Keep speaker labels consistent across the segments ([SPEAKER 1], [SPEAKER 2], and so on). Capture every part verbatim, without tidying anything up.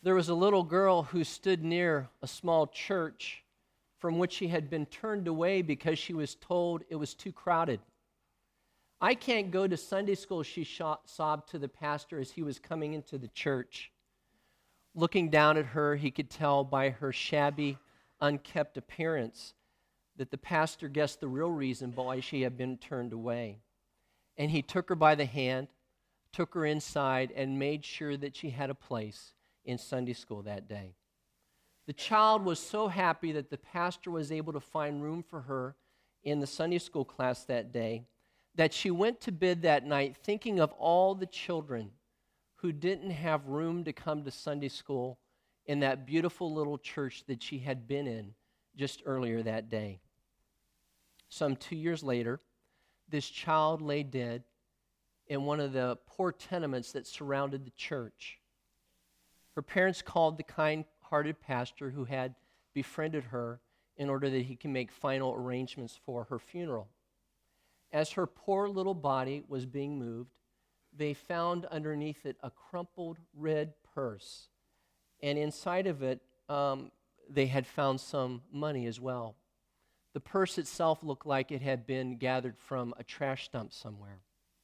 [SPEAKER 1] There was a little girl who stood near a small church from which she had been turned away because she was told it was too crowded. "I can't go to Sunday school," she sobbed to the pastor as he was coming into the church. Looking down at her, he could tell by her shabby, unkempt appearance that the pastor guessed the real reason why she had been turned away. And he took her by the hand, took her inside, and made sure that she had a place in Sunday school that day. The child was so happy that the pastor was able to find room for her in the Sunday school class that day that she went to bed that night thinking of all the children who didn't have room to come to Sunday school in that beautiful little church that she had been in just earlier that day. Some two years later, this child lay dead in one of the poor tenements that surrounded the church. Her parents called the kind-hearted pastor who had befriended her in order that he can make final arrangements for her funeral. As her poor little body was being moved, they found underneath it a crumpled red purse, and inside of it, um, they had found some money as well. The purse itself looked like it had been gathered from a trash dump somewhere.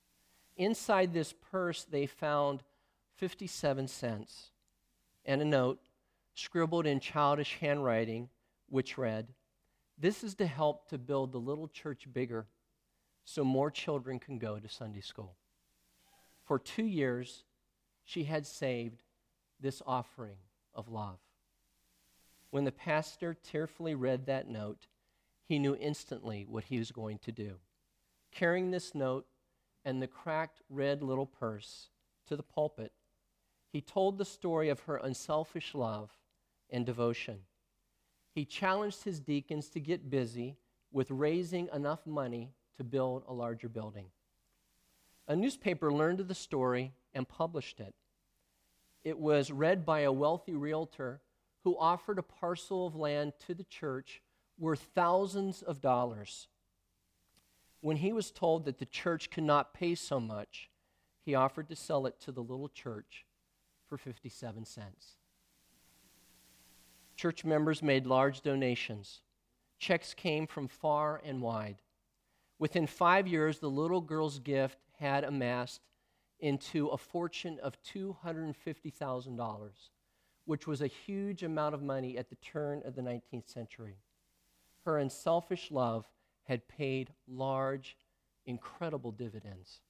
[SPEAKER 1] Inside this purse, they found fifty-seven cents and a note scribbled in childish handwriting, which read, "This is to help to build the little church bigger so more children can go to Sunday school." For two years, she had saved this offering of love. When the pastor tearfully read that note, he knew instantly what he was going to do. Carrying this note and the cracked red little purse to the pulpit, he told the story of her unselfish love and devotion. He challenged his deacons to get busy with raising enough money to build a larger building. A newspaper learned of the story and published it. It was read by a wealthy realtor who offered a parcel of land to the church worth thousands of dollars. When he was told that the church could not pay so much, he offered to sell it to the little church for fifty-seven cents. Church members made large donations. Checks came from far and wide. Within five years, the little girl's gift had amassed into a fortune of two hundred fifty thousand dollars, which was a huge amount of money at the turn of the nineteenth century. Her unselfish love had paid large, incredible dividends.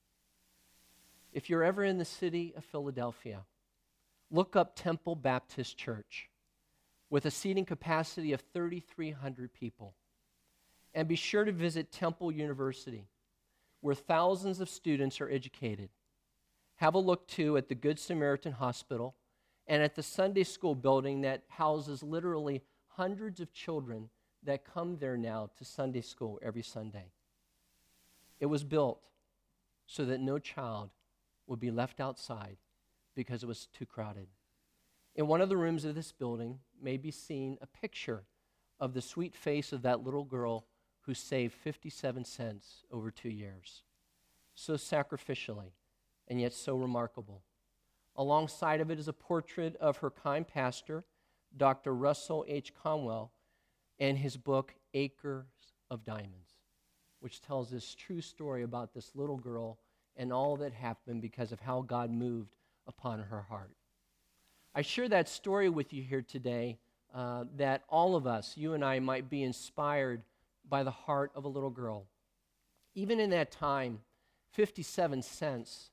[SPEAKER 1] If you're ever in the city of Philadelphia, look up Temple Baptist Church with a seating capacity of thirty-three hundred people. And be sure to visit Temple University, where thousands of students are educated. Have a look, too, at the Good Samaritan Hospital and at the Sunday school building that houses literally hundreds of children that come there now to Sunday school every Sunday. It was built so that no child would be left outside because it was too crowded. In one of the rooms of this building may be seen a picture of the sweet face of that little girl who saved fifty-seven cents over two years. So sacrificially, and yet so remarkable. Alongside of it is a portrait of her kind pastor, Doctor Russell H. Conwell, and his book, Acres of Diamonds, which tells this true story about this little girl and all that happened because of how God moved upon her heart. I share that story with you here today, uh, that all of us, you and I, might be inspired by the heart of a little girl. Even in that time, fifty-seven cents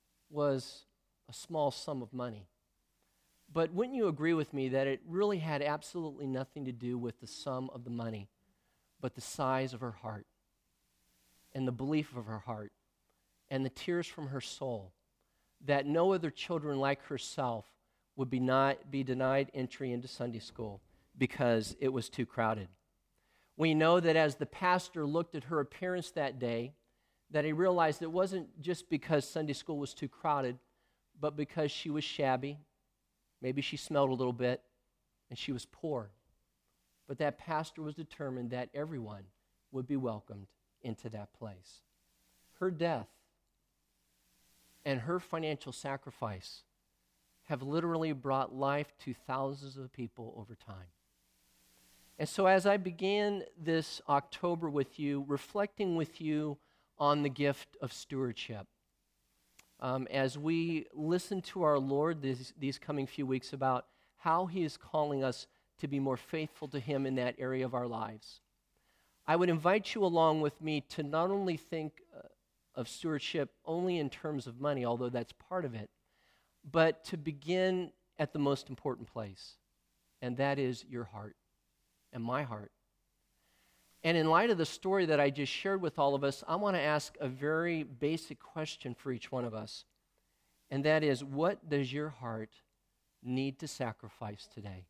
[SPEAKER 1] was a small sum of money. But wouldn't you agree with me that it really had absolutely nothing to do with the sum of the money, but the size of her heart, and the belief of her heart, and the tears from her soul, that no other children like herself would be not be denied entry into Sunday school because it was too crowded. We know that as the pastor looked at her appearance that day, that he realized it wasn't just because Sunday school was too crowded, but because she was shabby, maybe she smelled a little bit, and she was poor. But that pastor was determined that everyone would be welcomed into that place. Her death and her financial sacrifice have literally brought life to thousands of people over time. And so as I began this October with you, reflecting with you on the gift of stewardship, um, as we listen to our Lord these, these coming few weeks about how He is calling us to be more faithful to Him in that area of our lives, I would invite you along with me to not only think uh, of stewardship only in terms of money, although that's part of it, but to begin at the most important place, and that is your heart and my heart. And in light of the story that I just shared with all of us, I want to ask a very basic question for each one of us, and that is, what does your heart need to sacrifice today?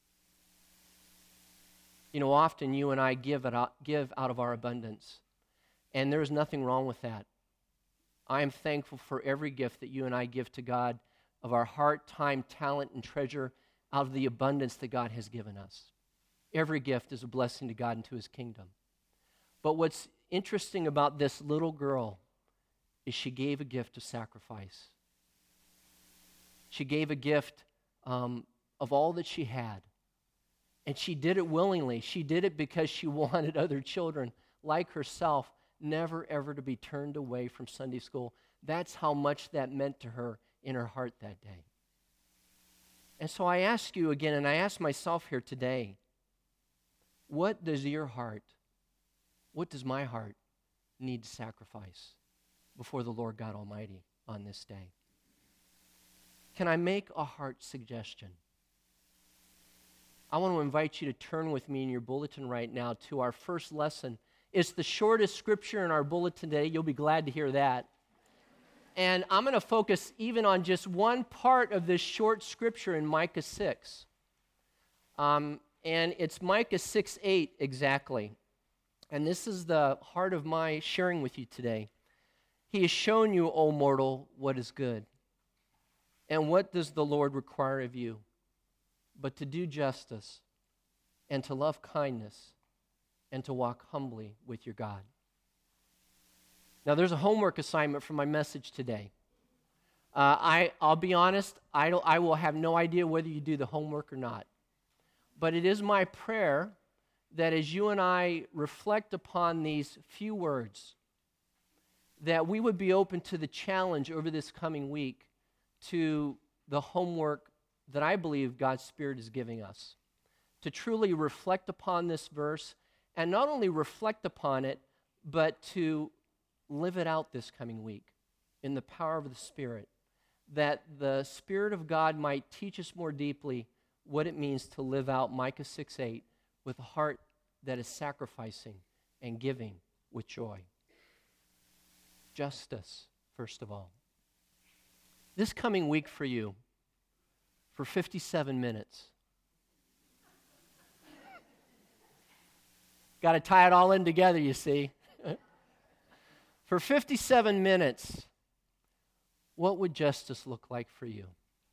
[SPEAKER 1] You know, often you and I give, it out, give out of our abundance, and there's nothing wrong with that. I am thankful for every gift that you and I give to God of our heart, time, talent, and treasure out of the abundance that God has given us. Every gift is a blessing to God and to His kingdom. But what's interesting about this little girl is she gave a gift of sacrifice. She gave a gift um, of all that she had. And she did it willingly. She did it because she wanted other children like herself never ever to be turned away from Sunday school. That's how much that meant to her in her heart that day. And so I ask you again, and I ask myself here today, what does your heart, what does my heart need to sacrifice before the Lord God Almighty on this day? Can I make a heart suggestion? I want to invite you to turn with me in your bulletin right now to our first lesson. It's the shortest scripture in our bulletin today. You'll be glad to hear that. And I'm going to focus even on just one part of this short scripture in Micah six. Um, and it's Micah six eight exactly. And this is the heart of my sharing with you today. He has shown you, O mortal, what is good. And what does the Lord require of you? But to do justice, and to love kindness, and to walk humbly with your God. Now, there's a homework assignment for my message today. Uh, I, I'll be honest, I, don't, I will have no idea whether you do the homework or not. But it is my prayer that as you and I reflect upon these few words, that we would be open to the challenge over this coming week to the homework that I believe God's Spirit is giving us, to truly reflect upon this verse, and not only reflect upon it, but to live it out this coming week in the power of the Spirit, that the Spirit of God might teach us more deeply what it means to live out Micah six eight with a heart that is sacrificing and giving with joy. Justice, first of all. This coming week for you, for fifty-seven minutes, got to tie it all in together, you see. For fifty-seven minutes, what would justice look like for you?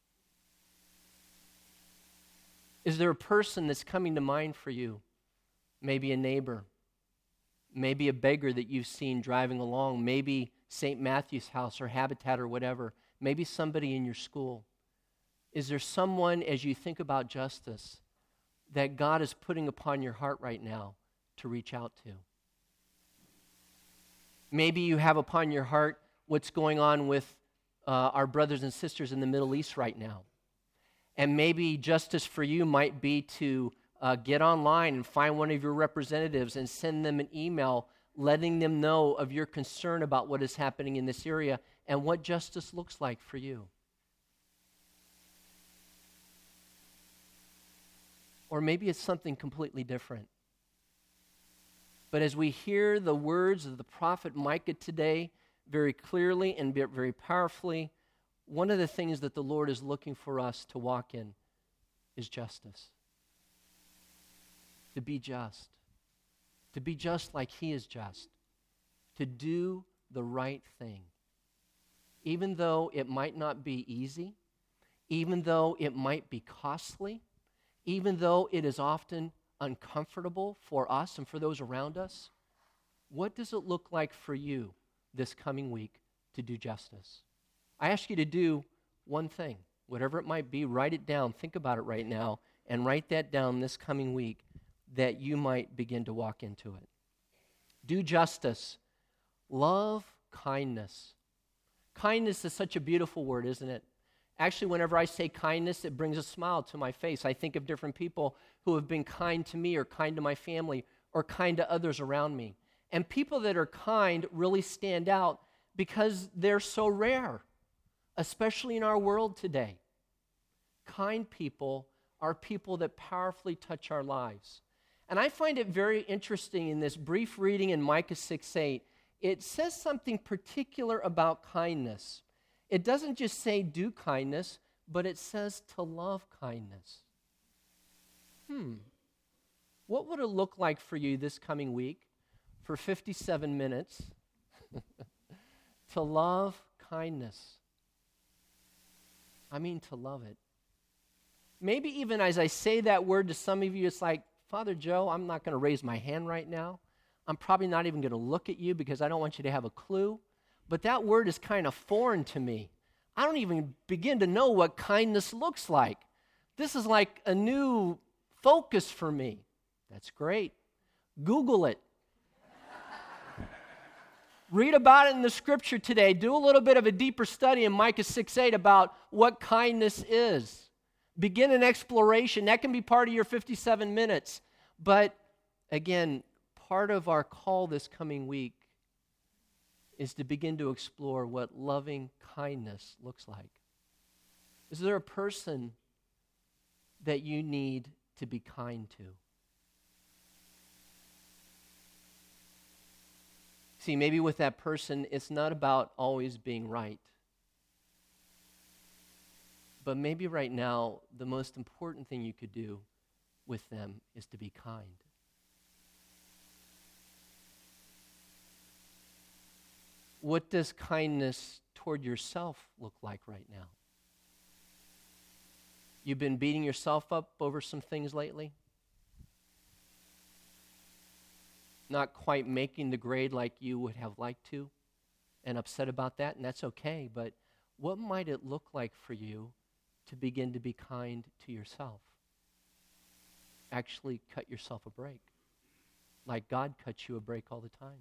[SPEAKER 1] Is there a person that's coming to mind for you? Maybe a neighbor, maybe a beggar that you've seen driving along, maybe Saint Matthew's house or Habitat or whatever, maybe somebody in your school. Is there someone, as you think about justice, that God is putting upon your heart right now to reach out to? Maybe you have upon your heart what's going on with uh, our brothers and sisters in the Middle East right now. And maybe justice for you might be to uh, get online and find one of your representatives and send them an email letting them know of your concern about what is happening in this area and what justice looks like for you. Or maybe it's something completely different. But as we hear the words of the prophet Micah today very clearly and very powerfully, one of the things that the Lord is looking for us to walk in is justice. To be just. To be just like He is just. To do the right thing. Even though it might not be easy, even though it might be costly, even though it is often uncomfortable for us and for those around us, what does it look like for you this coming week to do justice? I ask you to do one thing. whatever it might be, write it down. Think about it right now and write that down this coming week that you might begin to walk into it. Do justice. Love kindness. Kindness is such a beautiful word, isn't it? Actually, whenever I say kindness, it brings a smile to my face. I think of different people who have been kind to me or kind to my family or kind to others around me. And people that are kind really stand out because they're so rare, especially in our world today. Kind people are people that powerfully touch our lives. And I find it very interesting in this brief reading in Micah six eight, it says something particular about kindness. It doesn't just say do kindness, but it says to love kindness. Hmm. What would it look like for you this coming week for fifty-seven minutes to love kindness? I mean to love it. Maybe even as I say that word to some of you, it's like, Father Joe, I'm not going to raise my hand right now. I'm probably not even going to look at you because I don't want you to have a clue. But that word is kind of foreign to me. I don't even begin to know what kindness looks like. This is like a new focus for me. That's great. Google it. Read about it in the scripture today. Do a little bit of a deeper study in Micah six eight about what kindness is. Begin an exploration. That can be part of your fifty-seven minutes. But again, part of our call this coming week is to begin to explore what loving kindness looks like. Is there a person that you need to be kind to? See, maybe with that person, it's not about always being right. But maybe right now, the most important thing you could do with them is to be kind. What does kindness toward yourself look like right now? You've been beating yourself up over some things lately? Not quite making the grade like you would have liked to, and upset about that, and that's okay, but what might it look like for you to begin to be kind to yourself? Actually cut yourself a break, like God cuts you a break all the time.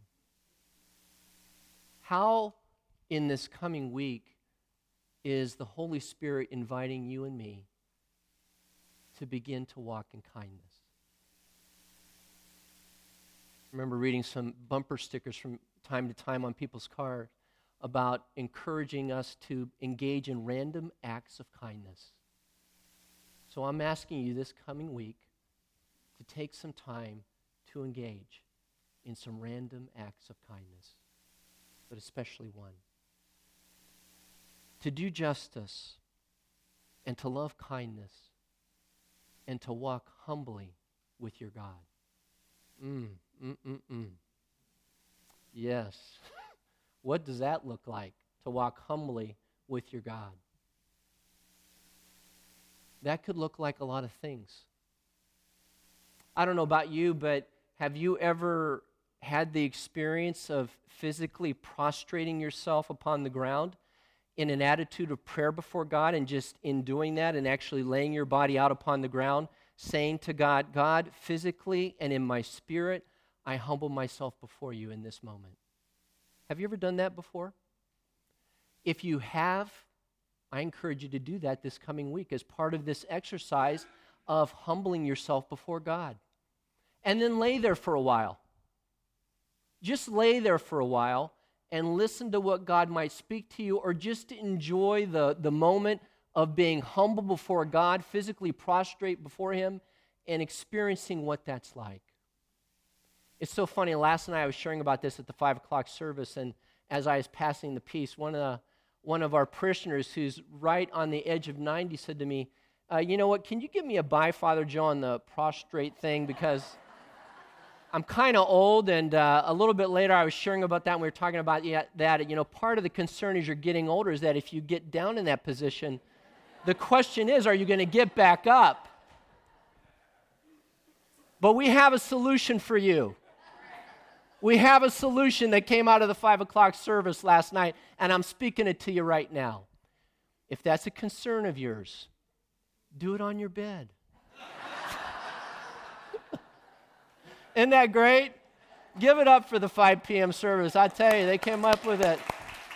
[SPEAKER 1] How, in this coming week, is the Holy Spirit inviting you and me to begin to walk in kindness? I remember reading some bumper stickers from time to time on people's cars about encouraging us to engage in random acts of kindness. So I'm asking you this coming week to take some time to engage in some random acts of kindness, but especially one. To do justice and to love kindness and to walk humbly with your God. Mm, mm, mm, mm. Yes. What does that look like, to walk humbly with your God? That could look like a lot of things. I don't know about you, but have you ever had the experience of physically prostrating yourself upon the ground in an attitude of prayer before God, and just in doing that and actually laying your body out upon the ground, saying to God, God, physically and in my spirit, I humble myself before you in this moment? Have you ever done that before? If you have, I encourage you to do that this coming week as part of this exercise of humbling yourself before God. And then lay there for a while. Just lay there for a while and listen to what God might speak to you, or just to enjoy the, the moment of being humble before God, physically prostrate before Him, and experiencing what that's like. It's so funny. Last night I was sharing about this at the five o'clock service, and as I was passing the peace, one of the, one of our parishioners who's right on the edge of ninety said to me, uh, you know what, can you give me a bye, Father Joe, on the prostrate thing, because I'm kind of old. And uh, a little bit later I was sharing about that, and we were talking about yeah, that, you know, part of the concern as you're getting older is that if you get down in that position, the question is, are you going to get back up? But we have a solution for you. We have a solution that came out of the five o'clock service last night, and I'm speaking it to you right now. If that's a concern of yours, do it on your bed. Isn't that great? Give it up for the five p.m. service. I tell you, they came up with it.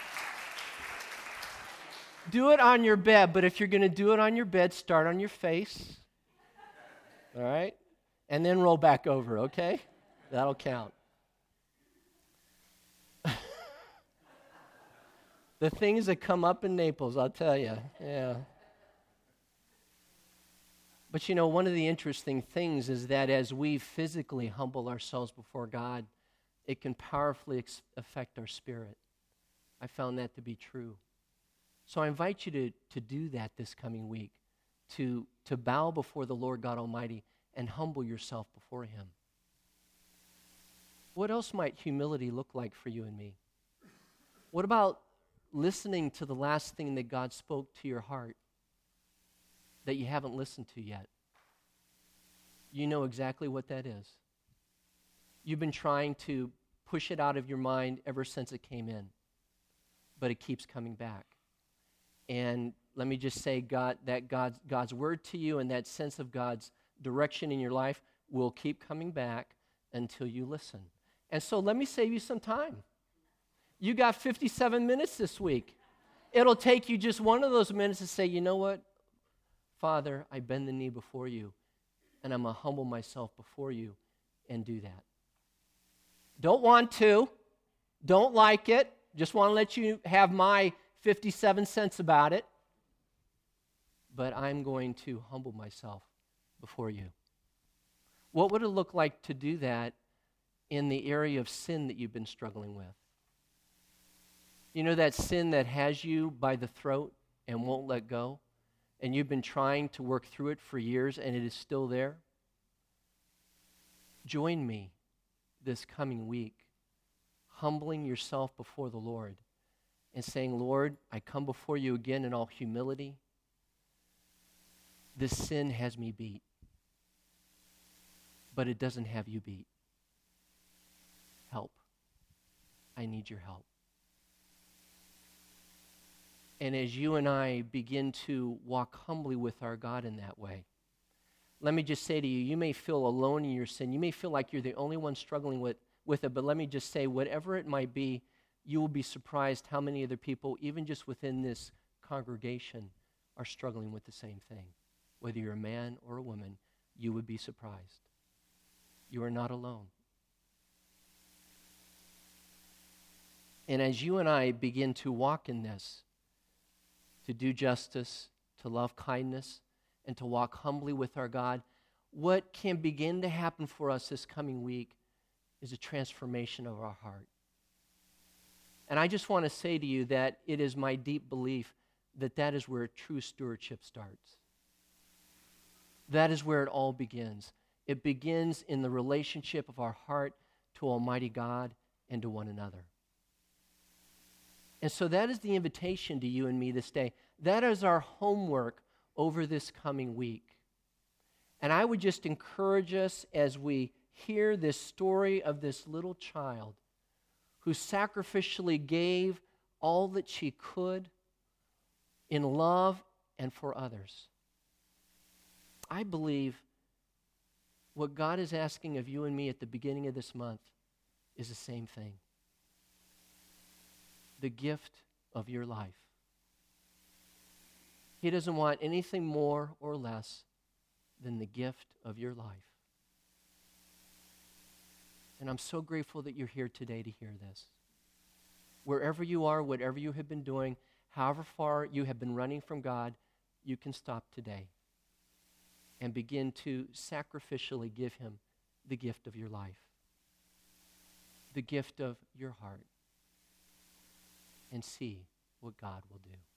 [SPEAKER 1] Do it on your bed, but if you're going to do it on your bed, start on your face. All right? And then roll back over, okay? That'll count. The things that come up in Naples, I'll tell you. Yeah. But you know, one of the interesting things is that as we physically humble ourselves before God, it can powerfully ex- affect our spirit. I found that to be true. So I invite you to, to do that this coming week, to, to bow before the Lord God Almighty and humble yourself before Him. What else might humility look like for you and me? What about listening to the last thing that God spoke to your heart that you haven't listened to yet? You know exactly what that is. You've been trying to push it out of your mind ever since it came in, but it keeps coming back. And let me just say, God, that God's, God's word to you and that sense of God's direction in your life will keep coming back until you listen. And so let me save you some time. You got fifty-seven minutes this week. It'll take you just one of those minutes to say, you know what, Father, I bend the knee before you, and I'm going to humble myself before you and do that. Don't want to, don't like it, just want to let you have my fifty-seven cents about it, but I'm going to humble myself before you. What would it look like to do that in the area of sin that you've been struggling with? You know that sin that has you by the throat and won't let go, and you've been trying to work through it for years and it is still there? Join me this coming week, humbling yourself before the Lord and saying, Lord, I come before you again in all humility. This sin has me beat, but it doesn't have you beat. Help. I need your help. And as you and I begin to walk humbly with our God in that way, let me just say to you, you may feel alone in your sin. You may feel like you're the only one struggling with, with it, but let me just say, whatever it might be, you will be surprised how many other people, even just within this congregation, are struggling with the same thing. Whether you're a man or a woman, you would be surprised. You are not alone. And as you and I begin to walk in this, to do justice, to love kindness, and to walk humbly with our God, what can begin to happen for us this coming week is a transformation of our heart. And I just want to say to you that it is my deep belief that that is where true stewardship starts. That is where it all begins. It begins in the relationship of our heart to Almighty God and to one another. And so that is the invitation to you and me this day. That is our homework over this coming week. And I would just encourage us as we hear this story of this little child who sacrificially gave all that she could in love and for others. I believe what God is asking of you and me at the beginning of this month is the same thing. The gift of your life. He doesn't want anything more or less than the gift of your life. And I'm so grateful that you're here today to hear this. Wherever you are, whatever you have been doing, however far you have been running from God, you can stop today and begin to sacrificially give Him the gift of your life, the gift of your heart, and see what God will do.